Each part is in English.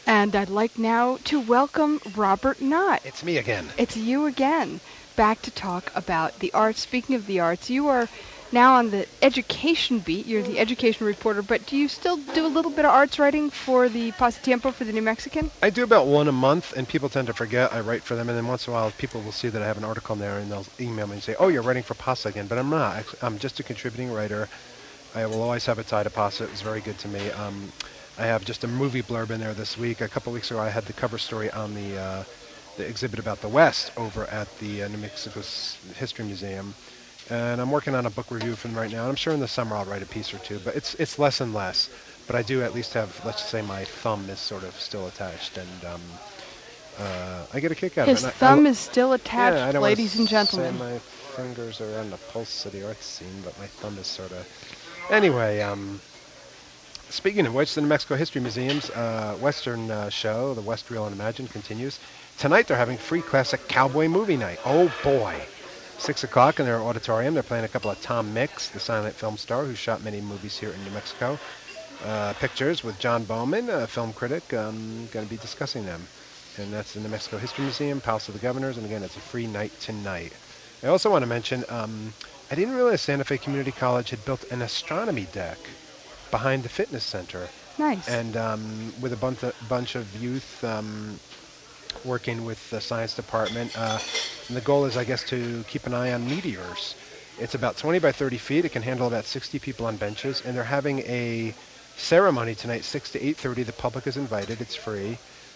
And I'd like now to welcome Robert Knott. It's me again. It's you again, back to talk about the arts. Speaking of the arts, you are now on the education beat. You're the education reporter, but do you still do a little bit of arts writing for the Pasatiempo, for the New Mexican? I do about one a month, and people tend to forget I write for them, and then once in a while people will see that I have an article in there, and they'll email me and say, oh, you're writing for PASA again, but I'm not. I'm just a contributing writer. I will always have a tie to PASA. It was very good to me. I have just a movie blurb in there this week. A couple weeks ago, I had the cover story on the exhibit about the West over at the New Mexico History Museum. And I'm working on a book review for them right now. And I'm sure in the summer I'll write a piece or two, but it's less and less. But I do at least have, let's say, my thumb is sort of still attached, and I get a kick out of it. His thumb is still attached, yeah, I don't ladies and wanna gentlemen. say my fingers are on the pulse of the art scene, but my thumb is sort of... Anyway, speaking of which, the New Mexico History Museum's Western show, the West Reel and Imagine, continues. Tonight they're having free classic cowboy movie night. Oh boy. 6 o'clock in their auditorium. They're playing a couple of Tom Mix, the silent film star who shot many movies here in New Mexico. Pictures with John Bowman, a film critic, going to be discussing them. And that's the New Mexico History Museum, Palace of the Governors, and again, it's a free night tonight. I also want to mention, I didn't realize Santa Fe Community College had built an astronomy deck behind the fitness center. Nice. And with a bunch of youth working with the science department. And the goal is, I guess, to keep an eye on meteors. It's about 20 by 30 feet. It can handle about 60 people on benches. And they're having a ceremony tonight, 6 to 8:30. The public is invited. It's free.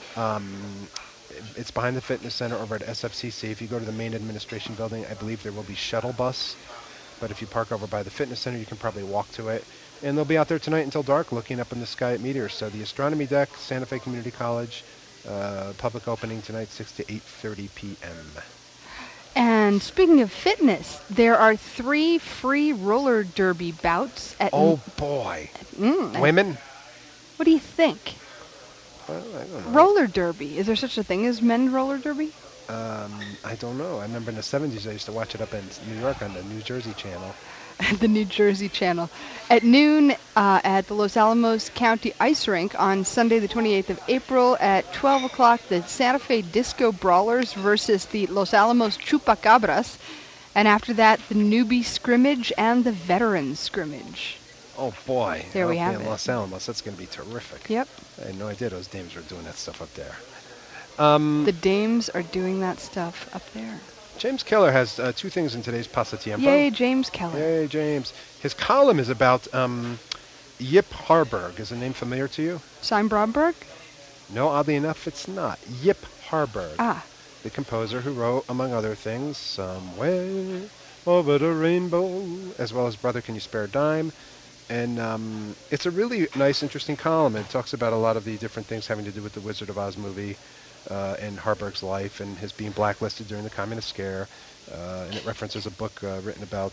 It's behind the fitness center over at SFCC. If you go to the main administration building, I believe there will be shuttle bus. But if you park over by the fitness center, you can probably walk to it. And they'll be out there tonight until dark looking up in the sky at meteors. So the astronomy deck, Santa Fe Community College, public opening tonight, 6 to 8:30 p.m. And speaking of fitness, there are 3 free roller derby bouts at... Oh, boy. Women? What do you think? Well, I don't know. Roller derby. Is there such a thing as men's roller derby? I don't know. I remember in the 70s I used to watch it up in New York on the New Jersey Channel. The New Jersey Channel. At noon at the Los Alamos County Ice Rink on Sunday the 28th of April at 12 o'clock, the Santa Fe Disco Brawlers versus the Los Alamos Chupacabras. And after that, the newbie scrimmage and the veteran scrimmage. Oh, boy. There we have in it. Los Alamos. That's going to be terrific. Yep. I had no idea those dames were doing that stuff up there. The dames are doing that stuff up there. James Keller has 2 things in today's Pasatiempo. Yay, James Keller. Yay, James. His column is about Yip Harburg. Is the name familiar to you? Sime Bromberg? No, oddly enough, it's not. Yip Harburg. Ah. The composer who wrote, among other things, Somewhere Over the Rainbow, as well as Brother, Can You Spare a Dime? And it's a really nice, interesting column. It talks about a lot of the different things having to do with the Wizard of Oz movie and Harburg's life and his being blacklisted during the Communist Scare. And it references a book written about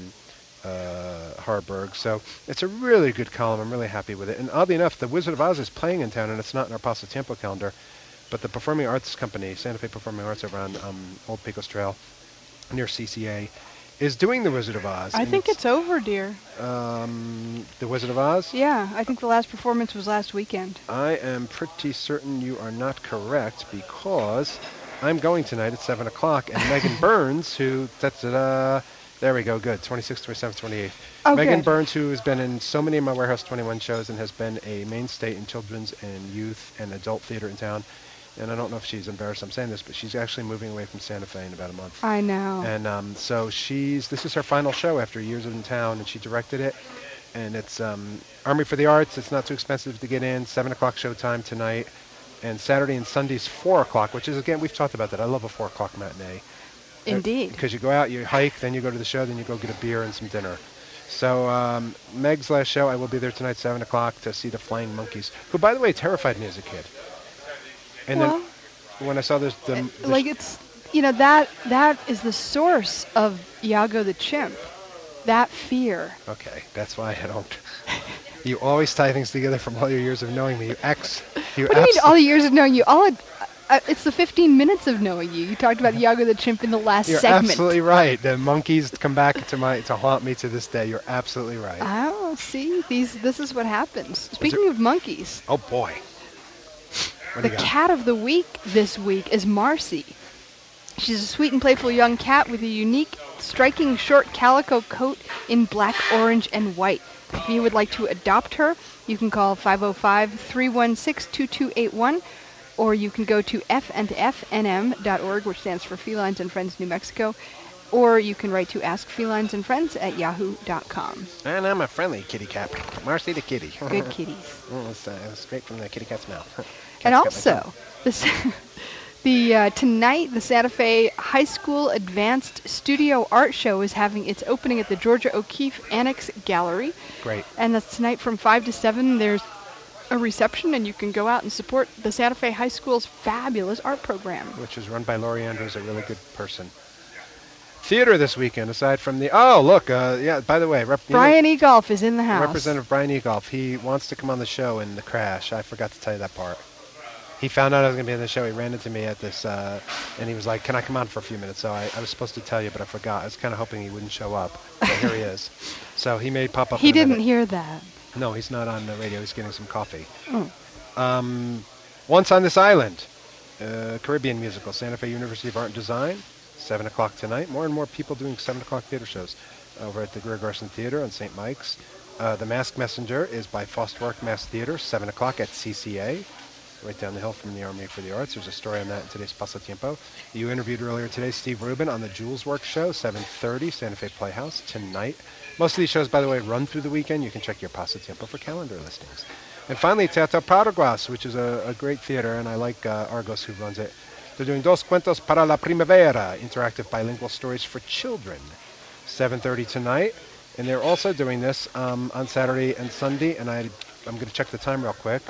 Harburg. So it's a really good column. I'm really happy with it. And oddly enough, the Wizard of Oz is playing in town, and it's not in our Pasatiempo calendar. But the Performing Arts Company, Santa Fe Performing Arts over on Old Pecos Trail near CCA, is doing the Wizard of Oz. I think it's over, dear. The Wizard of Oz? Yeah, I think the last performance was last weekend. I am pretty certain you are not correct, because I'm going tonight at 7 o'clock, and Megan Burns, who... there we go, good. 26th, 27th, 28th. Oh, Megan good. Burns, who has been in so many of my Warehouse 21 shows and has been a mainstay in children's and youth and adult theater in town. And I don't know if she's embarrassed I'm saying this, but she's actually moving away from Santa Fe in about a month. I know. And so this is her final show after years in town, and she directed it. And it's Army for the Arts. It's not too expensive to get in. 7 o'clock showtime tonight. And Saturday and Sunday's 4 o'clock, which is, again, we've talked about that. I love a 4 o'clock matinee. Indeed. Because you go out, you hike, then you go to the show, then you go get a beer and some dinner. So Meg's last show, I will be there tonight, 7 o'clock, to see the Flying Monkeys, who, by the way, terrified me as a kid. And well, then when I saw this... it's, that is the source of Iago the Chimp. That fear. Okay, that's why I don't... You always tie things together from all your years of knowing me. What do you mean all the years of knowing you? It's the 15 minutes of knowing you. You talked about Iago the Chimp in the last You're segment. You're absolutely right. The monkeys come back to haunt me to this day. You're absolutely right. Oh, see? This is what happens. Speaking of monkeys. Oh, boy. What The do you got? cat of the week this week is Marcy. She's a sweet and playful young cat with a unique, striking short calico coat in black, orange, and white. If you would like to adopt her, you can call 505-316-2281, or you can go to fandfnm.org, which stands for Felines and Friends New Mexico, or you can write to askfelines@yahoo.com. And I'm a friendly kitty cat. Marcy the kitty. Good kitties. It's straight from the kitty cat's mouth. And Cat's got my also, tonight, the Santa Fe High School Advanced Studio Art Show is having its opening at the Georgia O'Keeffe Annex Gallery. Great. And that's tonight from 5 to 7. There's a reception, and you can go out and support the Santa Fe High School's fabulous art program. Which is run by Lori Andrews, a really good person. Theater this weekend, aside from the... Oh, look, yeah, by the way... Brian Egolf is in the house. Representative Brian Egolf, he wants to come on the show in the crash. I forgot to tell you that part. He found out I was going to be on the show. He ran into me at this, and he was like, can I come on for a few minutes? So I was supposed to tell you, but I forgot. I was kind of hoping he wouldn't show up. But here he is. So he may pop up He in a didn't minute. hear that. No, he's not on the radio. He's getting some coffee. Oh. Once on This Island, Caribbean musical, Santa Fe University of Art and Design, 7 o'clock tonight. More and more people doing 7 o'clock theater shows over at the Greer Garson Theater on St. Mike's. The Masked Messenger is by Foster Work Mass Theater, 7 o'clock at CCA, right down the hill from the Army for the Arts. There's a story on that in today's Pasatiempo. You interviewed earlier today Steve Rubin on the Jules Work Show, 7:30, Santa Fe Playhouse, tonight. Most of these shows, by the way, run through the weekend. You can check your Pasatiempo for calendar listings. And finally, Teatro Paraguas, which is a great theater, and I like Argos, who runs it. They're doing Dos Cuentos para la Primavera, interactive bilingual stories for children, 7:30 tonight. And they're also doing this on Saturday and Sunday, and I'm going to check the time real quick.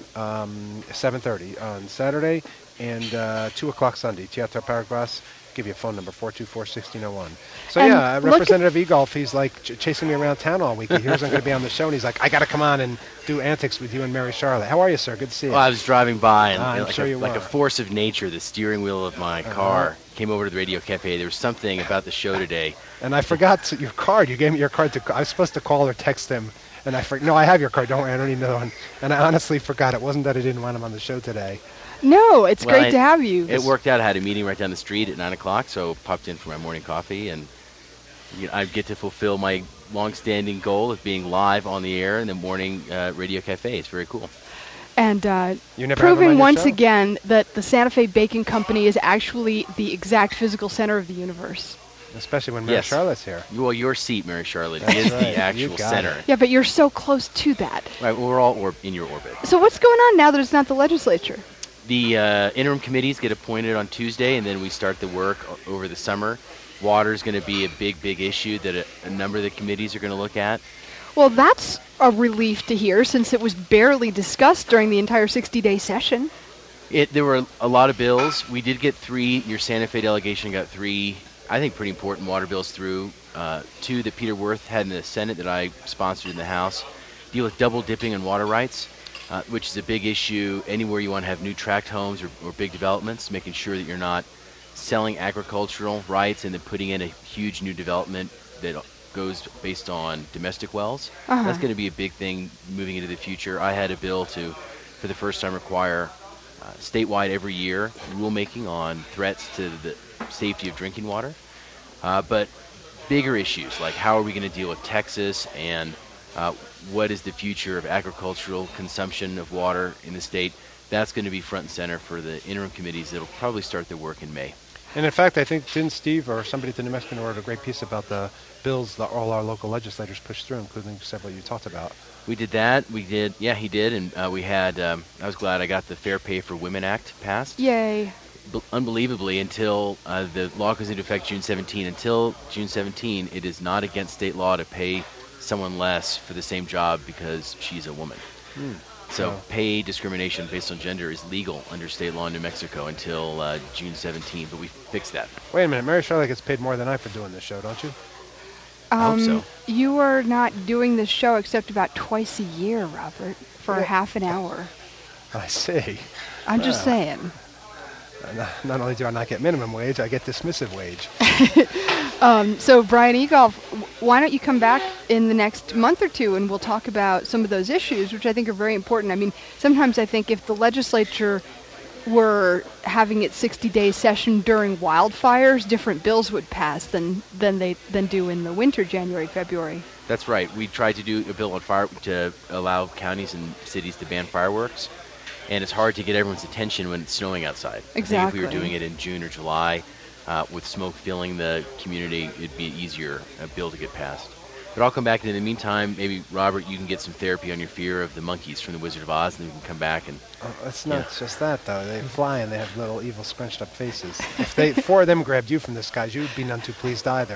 7:30 on Saturday and 2 o'clock Sunday. Teatro Paraguas. Give you a phone number, 424-1601. So And yeah, look Representative Egolf, he's like chasing me around town all week. He hears I'm going to be on the show, and he's like, I got to come on and do antics with you and Mary Charlotte. How are you, sir? Good to see you. Well, I was driving by, and I'm like, sure you like were. a force of nature, the steering wheel of my car came over to the Radio Cafe. There was something about the show today. And I forgot your card. You gave me your card. I was supposed to call or text him, and no, I have your card. Don't worry, I don't need another one. And I honestly forgot. It wasn't that I didn't want him on the show today. No, it's Well, great to have you. It worked out. I had a meeting right down the street at 9 o'clock, so popped in for my morning coffee, and I get to fulfill my long-standing goal of being live on the air in the morning Radio Cafe. It's very cool. And You never have him on proving your once show? again that the Santa Fe Baking Company is actually the exact physical center of the universe. Especially when Mary Yes. Charlotte's here. Well, your seat, Mary Charlotte, That's is right. the You actual got center. it. Yeah, but you're so close to that. Right, we're all in your orbit. So what's going on now that it's not the legislature? The interim committees get appointed on Tuesday, and then we start the work over the summer. Water is going to be a big issue that a number of the committees are going to look at. Well, that's a relief to hear, since it was barely discussed during the entire 60-day session. There were a lot of bills. We did get 3. Your Santa Fe delegation got 3, I think, pretty important water bills through. 2 that Peter Wirth had in the Senate that I sponsored in the House deal with double dipping on water rights, which is a big issue anywhere you want to have new tract homes or big developments, making sure that you're not selling agricultural rights and then putting in a huge new development that goes based on domestic wells. That's going to be a big thing moving into the future. I had a bill to, for the first time, require statewide every year rulemaking on threats to the safety of drinking water. But bigger issues like how are we going to deal with Texas and what is the future of agricultural consumption of water in the state, that's going to be front and center for the interim committees that'll probably start their work in May. And in fact, I think didn't Steve or somebody at the New Mexican wrote a great piece about the bills that all our local legislators pushed through, including several you talked about. We did that. We did. Yeah, he did. And we had, I was glad I got the Fair Pay for Women Act passed. Yay. Unbelievably, until the law goes into effect June 17, until June 17, it is not against state law to pay someone less for the same job because she's a woman. So pay discrimination based on gender is legal under state law in New Mexico until June 17, but we fixed that. Wait a minute, Mary Charlotte gets paid more than I for doing this show, don't you? I hope so. You are not doing this show except about twice a year, Robert, for half an hour. I see. I'm just saying. Not only do I not get minimum wage, I get dismissive wage. So, Brian Egolf, why don't you come back in the next month or two and we'll talk about some of those issues, which I think are very important. I mean, sometimes I think if the legislature were having its 60-day session during wildfires, different bills would pass than do in the winter, January, February. That's right. We tried to do a bill on fire to allow counties and cities to ban fireworks, and it's hard to get everyone's attention when it's snowing outside. Exactly. I think if we were doing it in June or July, with smoke filling the community, it'd be easier a bill to get passed. But I'll come back, and in the meantime, maybe, Robert, you can get some therapy on your fear of the monkeys from The Wizard of Oz, and then we can come back and... Oh, it's not just that, though. They fly, and they have little evil scrunched-up faces. If 4 of them grabbed you from the skies, you'd be none too pleased either.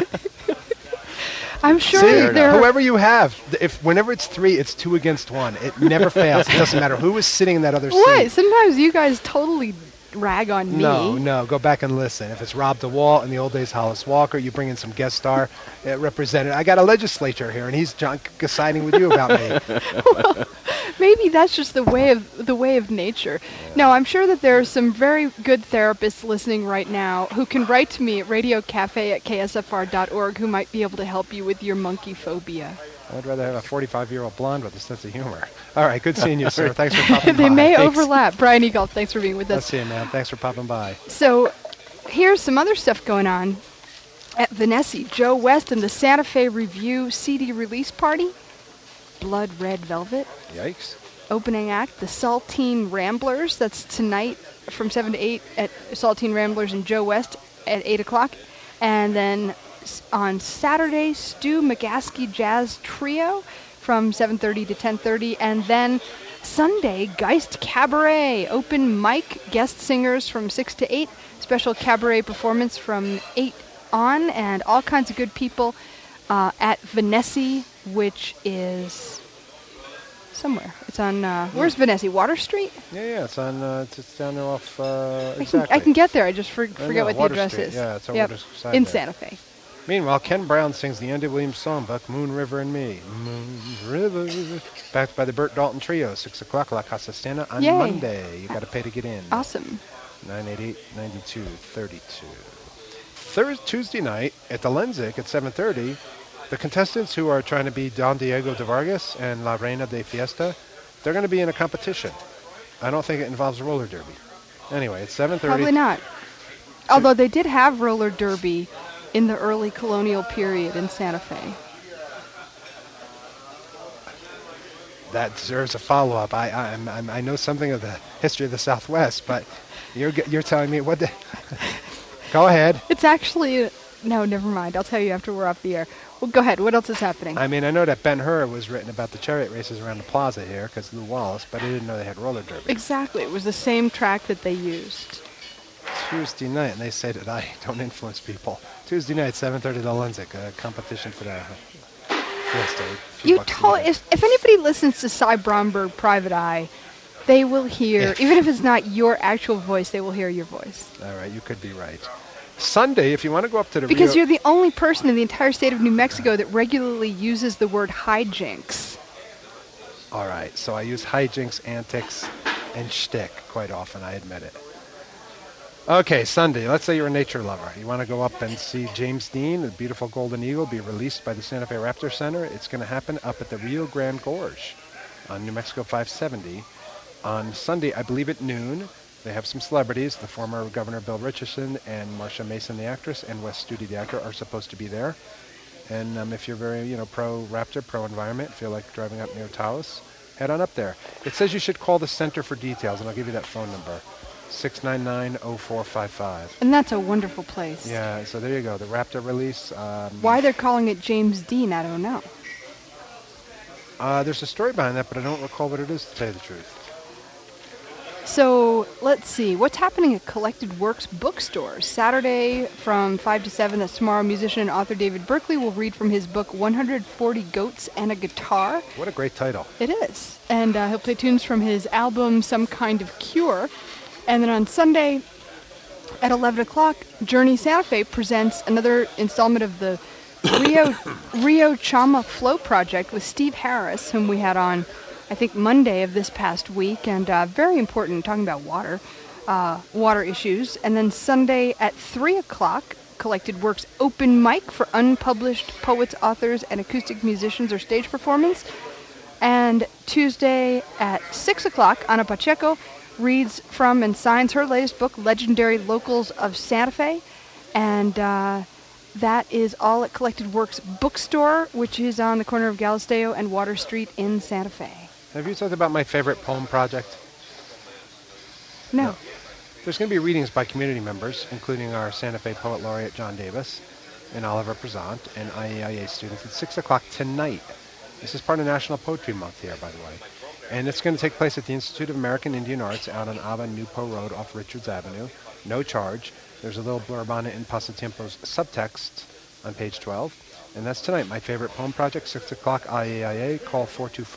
I'm sure whoever you have, whenever it's 3, it's 2 against 1. It never fails. It doesn't matter who is sitting in that other seat. What? Sometimes you guys totally rag on me. No, go back and listen. If it's Rob DeWalt, in the old days Hollis Walker, you bring in some guest star representative. I got a legislature here, and he's siding with you about me. Well, maybe that's just the way of nature. Yeah. No, I'm sure that there are some very good therapists listening right now who can write to me at radiocafe@ksfr.org who might be able to help you with your monkey phobia. I'd rather have a 45-year-old blonde with a sense of humor. All right, good seeing you, sir. Thanks for popping by. They may overlap. Brian Egolf, thanks for being with us. I'll see you, man. Thanks for popping by. So here's some other stuff going on at Vanessi. Joe West and the Santa Fe Review CD release party. Blood Red Velvet. Yikes. Opening act, the Saltine Ramblers. That's tonight from 7 to 8 at Saltine Ramblers and Joe West at 8 o'clock. And then on Saturday, Stu McGaskey Jazz Trio from 7:30 to 10:30. And then Sunday, Geist Cabaret. Open mic, guest singers from 6 to 8. Special cabaret performance from 8 on. And all kinds of good people at Vanessi, which is... somewhere. It's on, where's Vanessi? Water Street? Yeah, it's on, it's down there off, exactly. I can get there, I just forget what the address Street. is. Yeah, it's on Water Street. In Santa Fe. Meanwhile, Ken Brown sings the Andy Williams songbook, Moon River and Me. Moon River. Backed by the Burt Dalton Trio, 6 o'clock, La Casa Stana on Monday. You got to pay to get in. Awesome. 988-9232. Tuesday night at the Lenzik at 7:30, the contestants who are trying to be Don Diego de Vargas and La Reina de Fiesta, they're going to be in a competition. I don't think it involves roller derby. Anyway, it's 7:30. Probably not. Although they did have roller derby in the early colonial period in Santa Fe. That deserves a follow-up. I know something of the history of the Southwest, but you're telling me what the... Go ahead. It's actually... No, never mind. I'll tell you after we're off the air. Well, go ahead. What else is happening? I mean, I know that Ben-Hur was written about the chariot races around the plaza here because of Lou Wallace, but I didn't know they had roller derby. Exactly. It was the same track that they used. Tuesday night, and they say that I don't influence people. Tuesday night, 7:30, the Lenzik, a competition for the Fiesta. If anybody listens to Cy Bromberg Private Eye, they will hear, even if it's not your actual voice, they will hear your voice. All right, you could be right. Sunday, if you want to go up to the Because you're the only person in the entire state of New Mexico that regularly uses the word hijinks. All right, so I use hijinks, antics, and shtick quite often, I admit it. Okay, Sunday, let's say you're a nature lover. You want to go up and see James Dean, the beautiful golden eagle, be released by the Santa Fe Raptor Center. It's going to happen up at the Rio Grande Gorge on New Mexico 570. On Sunday, I believe at noon, they have some celebrities. The former Governor Bill Richardson and Marsha Mason, the actress, and Wes Studi, the actor, are supposed to be there. And if you're very, pro-Raptor, pro-environment, feel like driving up near Taos, head on up there. It says you should call the center for details, and I'll give you that phone number. 699-0455. And that's a wonderful place. Yeah, so there you go. The Raptor release. Why they're calling it James Dean, I don't know. There's a story behind that, but I don't recall what it is, to tell you the truth. So, let's see. What's happening at Collected Works bookstores? Saturday from 5 to 7, that's tomorrow. Musician and author David Berkeley will read from his book 140 Goats and a Guitar. What a great title. It is. And he'll play tunes from his album Some Kind of Cure. And then on Sunday at 11 o'clock, Journey Santa Fe presents another installment of the Rio Chama Flow Project with Steve Harris, whom we had on, I think, Monday of this past week. And very important, talking about water. water issues. And then Sunday at 3 o'clock, Collected Works open mic for unpublished poets, authors, and acoustic musicians or stage performance. And Tuesday at 6 o'clock, Ana Pacheco reads from and signs her latest book, Legendary Locals of Santa Fe. And that is all at Collected Works Bookstore, which is on the corner of Galisteo and Water Street in Santa Fe. Have you talked about my favorite poem project? No. There's going to be readings by community members, including our Santa Fe Poet Laureate John Davis and Oliver Prezant and IAIA students at 6 o'clock tonight. This is part of National Poetry Month here, by the way. And it's going to take place at the Institute of American Indian Arts out on Ava Nupo Road off Richards Avenue. No charge. There's a little blurb on it in Pasatiempo's subtext on page 12. And that's tonight. My favorite poem project, 6 o'clock IAIA. Call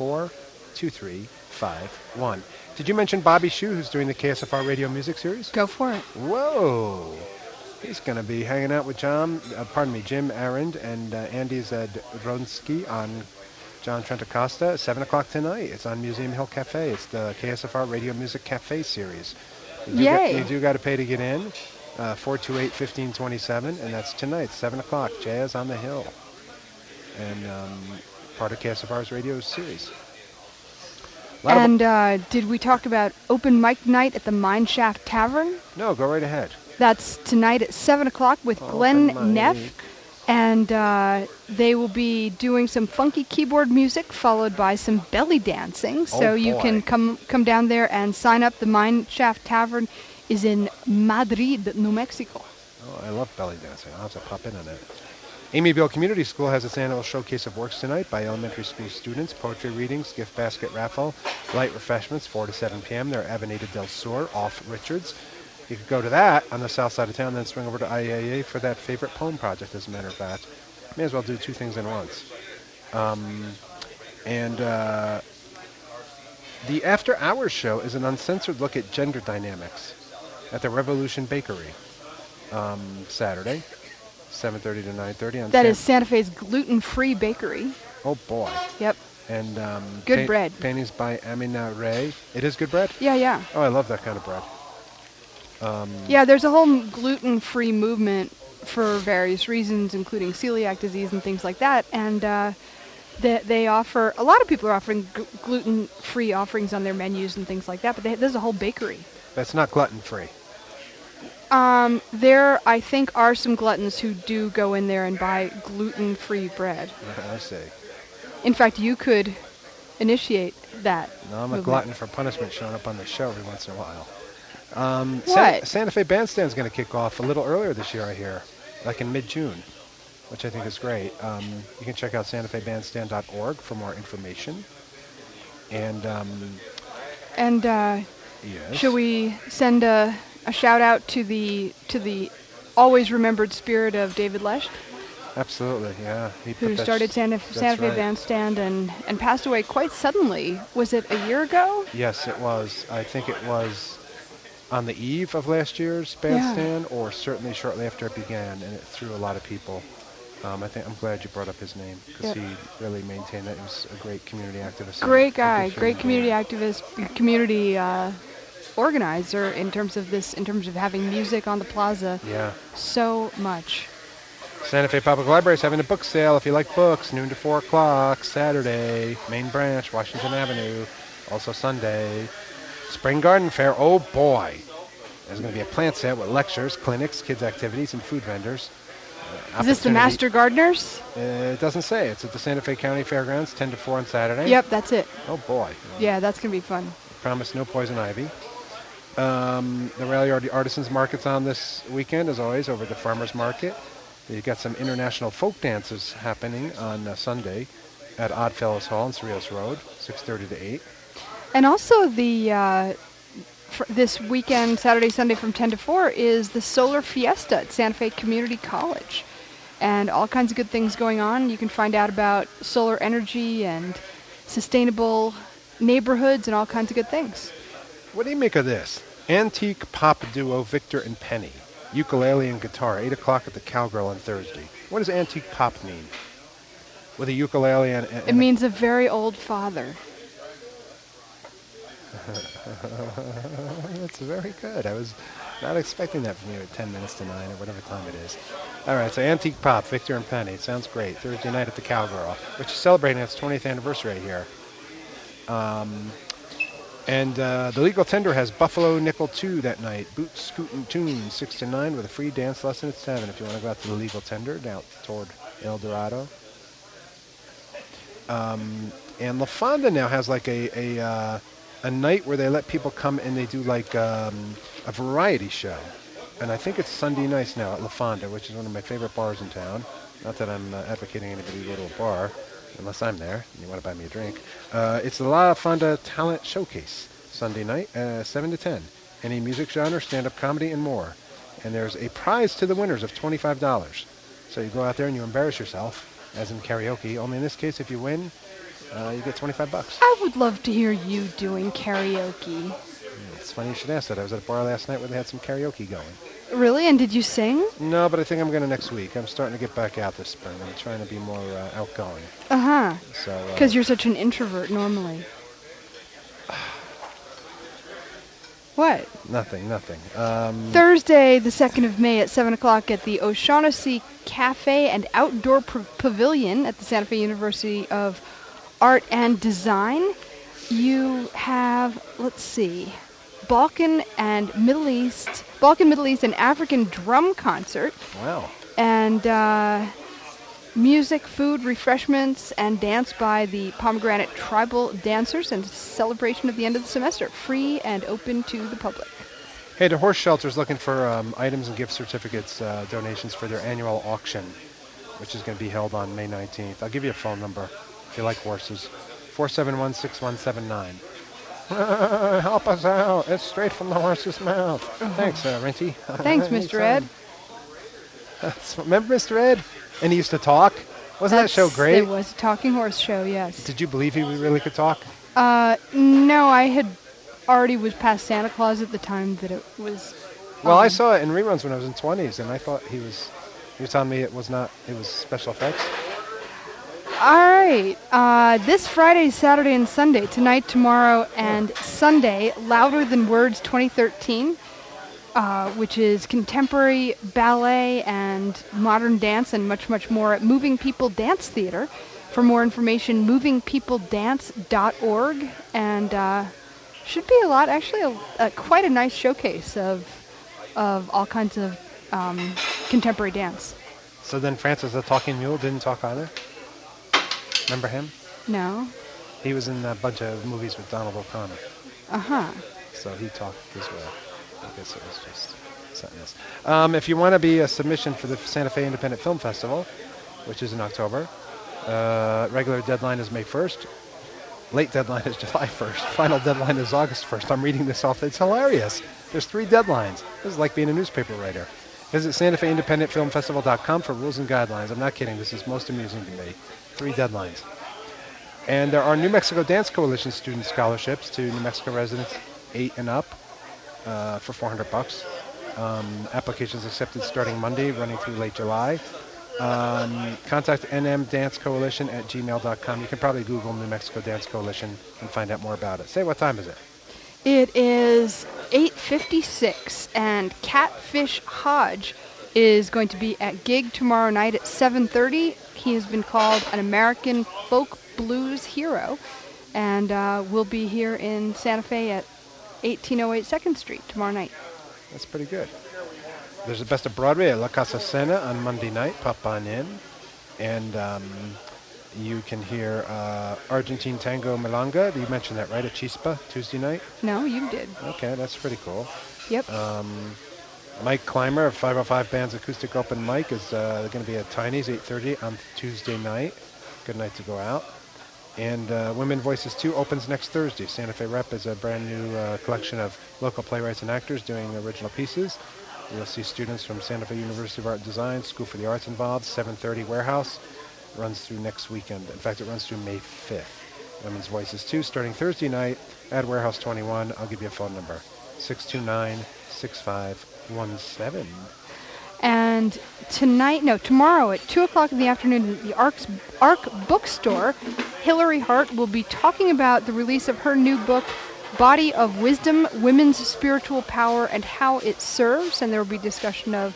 424-2351. Did you mention Bobby Shu, who's doing the KSFR Radio Music Series? Go for it. Whoa. He's going to be hanging out with Jim Arend and Andy Zadronsky on John Trent Acosta at 7 o'clock tonight. It's on Museum Hill Cafe. It's the KSFR Radio Music Cafe Series. You do got to pay to get in. 428-1527, and that's tonight, 7 o'clock, Jazz on the Hill. And part of KSFR's radio series. And did we talk about open mic night at the Mineshaft Tavern? No, go right ahead. That's tonight at 7 o'clock with Glenn Neff. And they will be doing some funky keyboard music followed by some belly dancing. So you can come down there and sign up. The Mineshaft Tavern is in Madrid, New Mexico. Oh, I love belly dancing. I'll have to pop in on it. Amyville Community School has its annual showcase of works tonight by elementary school students. Poetry readings, gift basket raffle, light refreshments, 4 to 7 p.m. They're Avenida del Sur off Richards. You could go to that on the south side of town, then swing over to IAA for that favorite poem project, as a matter of fact. May as well do two things in once. The After Hours show is an uncensored look at gender dynamics at the Revolution Bakery Saturday, 7:30 to 9:30. On that is Santa Fe's gluten-free bakery. Oh, boy. Yep. And good bread. Paintings by Amina Ray. It is good bread? Yeah. Oh, I love that kind of bread. Yeah, there's a whole gluten-free movement for various reasons, including celiac disease and things like that. And they offer, a lot of people are offering gluten-free offerings on their menus and things like that, but there's a whole bakery. That's not gluten-free. There, I think, are some gluttons who do go in there and buy gluten-free bread. I see. In fact, you could initiate that. No, I'm a glutton for punishment showing up on the show every once in a while. What? Santa Fe Bandstand's going to kick off a little earlier this year, I hear, like in mid-June, which I think is great. You can check out santafebandstand.org for more information. And yes. Shall we send a shout out to the always remembered spirit of David Lesch? Absolutely, yeah. Who started Santa Fe Bandstand and passed away quite suddenly. Was it a year ago? Yes, it was. I think it was on the eve of last year's bandstand, or certainly shortly after it began, and it threw a lot of people. I'm glad you brought up his name, because he really maintained that. He was a great community activist. Great guy, great community activist, community organizer in terms of having music on the plaza. Yeah. So much. Santa Fe Public Library is having a book sale if you like books, noon to 4 o'clock, Saturday, Main Branch, Washington Avenue, also Sunday. Spring Garden Fair, oh boy. There's going to be a plant sale with lectures, clinics, kids' activities, and food vendors. Is this the Master Gardeners? It doesn't say. It's at the Santa Fe County Fairgrounds, 10 to 4 on Saturday. Yep, that's it. Oh boy. Yeah, that's going to be fun. Promise no poison ivy. The Raleigh Artisans Market's on this weekend, as always, over at the Farmers Market. You've got some international folk dances happening on Sunday at Oddfellows Hall on Cerrillos Road, 6:30 to 8. And also this weekend, Saturday, Sunday from 10 to 4, is the Solar Fiesta at Santa Fe Community College. And all kinds of good things going on. You can find out about solar energy and sustainable neighborhoods and all kinds of good things. What do you make of this? Antique pop duo Victor and Penny. Ukulele and guitar, 8 o'clock at the Cowgirl on Thursday. What does antique pop mean? With a ukulele and it means a very old father. That's very good. I was not expecting that from you at 10 minutes to 9 or whatever time it is. All right, so Antique Pop, Victor and Penny. Sounds great. Thursday night at the Cowgirl, which is celebrating its 20th anniversary here. And the Legal Tender has Buffalo Nickel 2 that night. Boot Scootin' Tune 6 to 9 with a free dance lesson at 7 if you want to go out to the Legal Tender down toward El Dorado. And La Fonda now has like a night where they let people come and they do like a variety show. And I think it's Sunday nights now at La Fonda, which is one of my favorite bars in town. Not that I'm advocating anybody to go to a bar, unless I'm there and you want to buy me a drink. It's the La Fonda Talent Showcase, Sunday night, 7 to 10. Any music genre, stand-up comedy, and more. And there's a prize to the winners of $25. So you go out there and you embarrass yourself, as in karaoke. Only in this case, if you win, you get $25. I would love to hear you doing karaoke. It's funny you should ask that. I was at a bar last night where they had some karaoke going. Really? And did you sing? No, but I think I'm going to next week. I'm starting to get back out this spring. I'm trying to be more outgoing. Uh-huh. So, Because you're such an introvert normally. What? Nothing. Thursday, the 2nd of May at 7 o'clock at the O'Shaughnessy Cafe and Outdoor Pavilion at the Santa Fe University of Art and Design. You have, let's see, Balkan, Middle East and African drum concert. Wow. And music, food, refreshments, and dance by the Pomegranate Tribal Dancers and celebration of the end of the semester. Free and open to the public. Hey, the Horse Shelter's looking for items and gift certificates, donations for their annual auction, which is going to be held on May 19th. I'll give you a phone number if you like horses. 471-6179. Help us out. It's straight from the horse's mouth. Thanks, Renty. Thanks, Mr. Ed. Remember Mr. Ed? And he used to talk? Wasn't that show great? It was a talking horse show, yes. Did you believe he really could talk? No, I had already was past Santa Claus at the time that it was... Well, I saw it in reruns when I was in 20s, and I thought he was telling me it was special effects. All right. This Friday, Saturday, and Sunday, tonight, tomorrow, and Sunday, Louder Than Words 2013, which is contemporary ballet and modern dance and much, much more at Moving People Dance Theater. For more information, movingpeopledance.org. And should be a lot, actually, quite a nice showcase of all kinds of contemporary dance. So then Francis the Talking Mule didn't talk either? Remember him? No. He was in a bunch of movies with Donald O'Connor. Uh-huh. So he talked as well. I guess it was just something else. If you want to be a submission for the Santa Fe Independent Film Festival, which is in October, regular deadline is May 1st. Late deadline is July 1st. Final deadline is August 1st. I'm reading this off. It's hilarious. There's 3 deadlines. This is like being a newspaper writer. Visit SantaFeIndependentFilmFestival.com for rules and guidelines. I'm not kidding. This is most amusing to me. 3 deadlines. And there are New Mexico Dance Coalition student scholarships to New Mexico residents 8 and up for $400. Applications accepted starting Monday, running through late July. Contact nmdancecoalition@gmail.com. You can probably Google New Mexico Dance Coalition and find out more about it. Say, what time is it? It is 8:56, and Catfish Hodge is going to be at gig tomorrow night at 7:30. He has been called an American folk blues hero, and will be here in Santa Fe at 1808 2nd Street tomorrow night. That's pretty good. There's the Best of Broadway at La Casa Sena on Monday night. Pop on in. And you can hear Argentine Tango Milonga. You mentioned that, right? At Chispa, Tuesday night? No, you did. Okay, that's pretty cool. Yep. Mike Clymer of 505 Bands Acoustic Open Mic is going to be at Tiny's, 8:30 on Tuesday night. Good night to go out. And Women Voices 2 opens next Thursday. Santa Fe Rep is a brand new collection of local playwrights and actors doing original pieces. You'll see students from Santa Fe University of Art and Design, School for the Arts involved, 7:30 Warehouse. Runs through next weekend. In fact, it runs through May 5th. Women's Voices 2 starting Thursday night at Warehouse 21. I'll give you a phone number, 629-6517. And tomorrow at 2 o'clock in the afternoon at the Arc Bookstore, Hillary Hart will be talking about the release of her new book, Body of Wisdom, Women's Spiritual Power and How It Serves, and there will be discussion of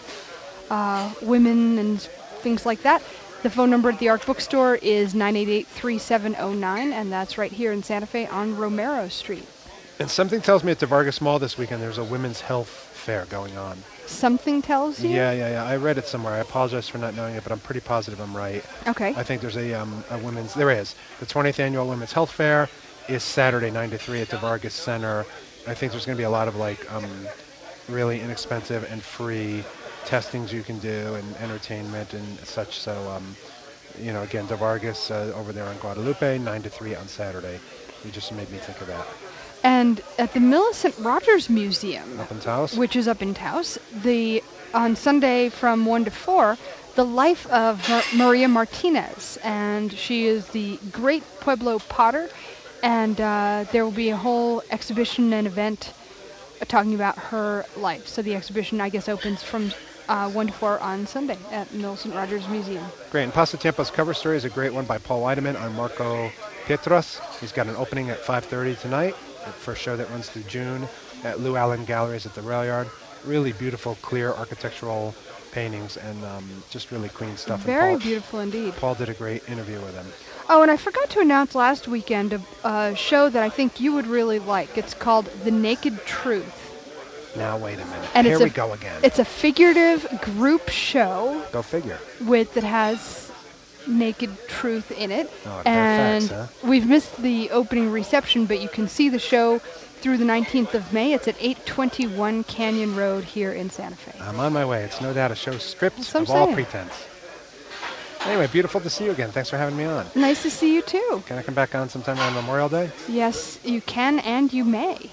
women and things like that. The phone number at the Arc Bookstore is 988-3709, and that's right here in Santa Fe on Romero Street. And something tells me at the Vargas Mall this weekend there's a women's health fair going on. Something tells you? Yeah. I read it somewhere. I apologize for not knowing it, but I'm pretty positive I'm right. Okay. I think there's a women's... There is. The 20th Annual Women's Health Fair is Saturday, 9 to 3 at the Vargas Center. I think there's going to be a lot of, really inexpensive and free testings you can do and entertainment and such. So, again, the Vargas over there on Guadalupe, 9 to 3 on Saturday. You just made me think of that. And at the Millicent Rogers Museum, Up in Taos? which is up in Taos, on Sunday from 1 to 4, the life of Maria Martinez. And she is the great Pueblo potter. And there will be a whole exhibition and event talking about her life. So the exhibition, I guess, opens from 1 to 4 on Sunday at Millicent Rogers Museum. Great. And Pasatiempos cover story is a great one by Paul Weideman on Marco Pietros. He's got an opening at 5:30 tonight for a show that runs through June at Lou Allen Galleries at the Rail Yard. Really beautiful, clear architectural paintings and just really clean stuff. Very and beautiful indeed. Paul did a great interview with him. Oh, and I forgot to announce last weekend a show that I think you would really like. It's called The Naked Truth. Now, wait a minute. And Here we go again. It's a figurative group show Go figure. that has naked truth in it. Oh, and effects, huh? we've missed the opening reception, but you can see the show through the 19th of May. It's at 821 Canyon Road here in Santa Fe. I'm on my way. It's no doubt a show stripped That's what of I'm all saying. pretense. Anyway, beautiful to see you again. Thanks for having me on. Nice to see you too. Can I come back on sometime around Memorial Day? Yes, you can and you may.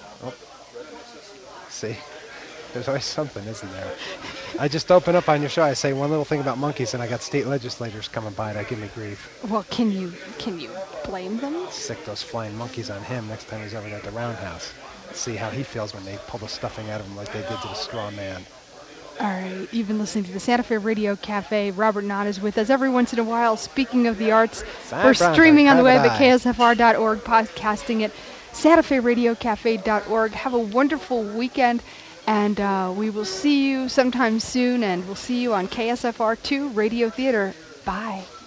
See? There's always something, isn't there? I just open up on your show. I say one little thing about monkeys, and I got state legislators coming by to give me grief. Well, can you blame them? Sick those flying monkeys on him next time he's over at the Roundhouse. See how he feels when they pull the stuffing out of him like they did to the straw man. All right, you've been listening to the Santa Fe Radio Cafe. Robert Knott is with us every once in a while. Speaking of the arts, we're streaming on the web at ksfr.org, podcasting at santaferadiocafe.org. Have a wonderful weekend, and we will see you sometime soon, and we'll see you on KSFR2 Radio Theater. Bye.